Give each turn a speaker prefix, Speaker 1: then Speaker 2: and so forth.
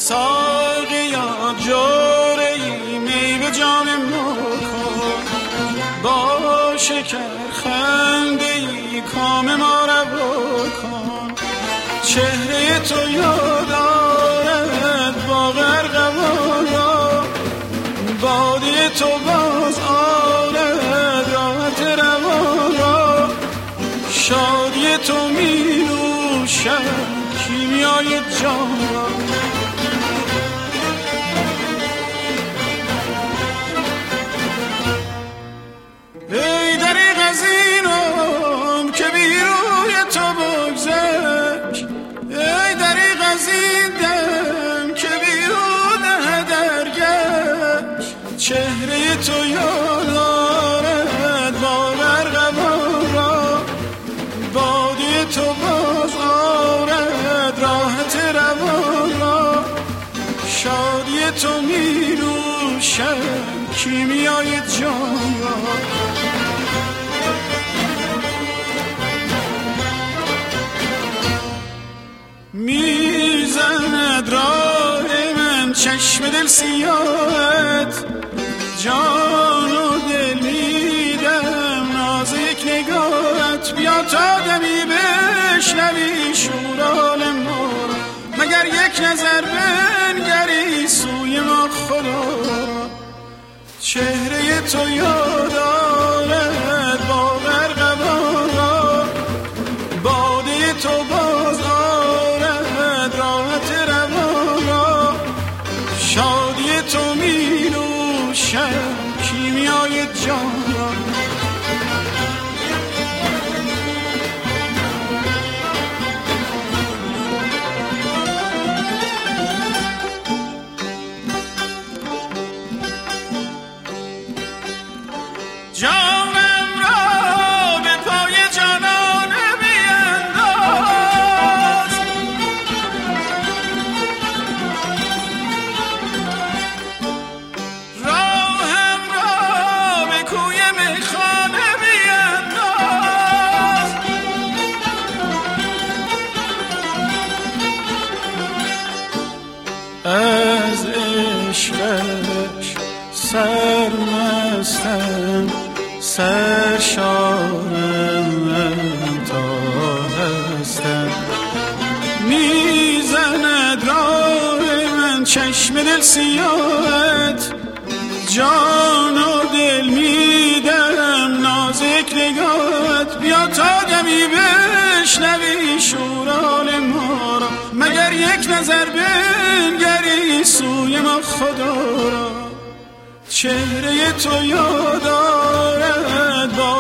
Speaker 1: ساقیا جوره ای می به جام ما کن، با شکر خنده ای کام ما روا کن. چهره تو یاد آرد با غرقبان را، باده تو باز آرد راحت روان را. شادی تو می نوشد کیمیای جان را. ای دریغ از اینم که بی روی تو بگذشت، ای دریغ از این دم که بی روده درگشت. چهره تو یاد آرد با برقبان را، باده تو باز آرد راحت روان را. شادی تو می نوشد کیمیای جان را. میزند راه من چشم دل سیاهت، جان و دل میدم ناز یک نگاهت. بیا تا دمی بشنوی شورال ما، مگر یک نظر بنگری سوی ما خدا را. چهره تو یاد آرد با غرقبان را، باده تو باز آرد راحت روان را. شادی تو می نوشد کیمیای جان را. جانم را به پای جانان بینداز، راهم را به کوی میخانه بینداز. از عشقش سرمستم، سرشارم تا هستم. میزند راه من چشم دل سیاهت، جان و دل میدم نازک نگاهت. بیا تا دمی بشنوی شورال ما را، مگر یک نظر بنگری سوی ما خدا را. چهره تو یاد آرد با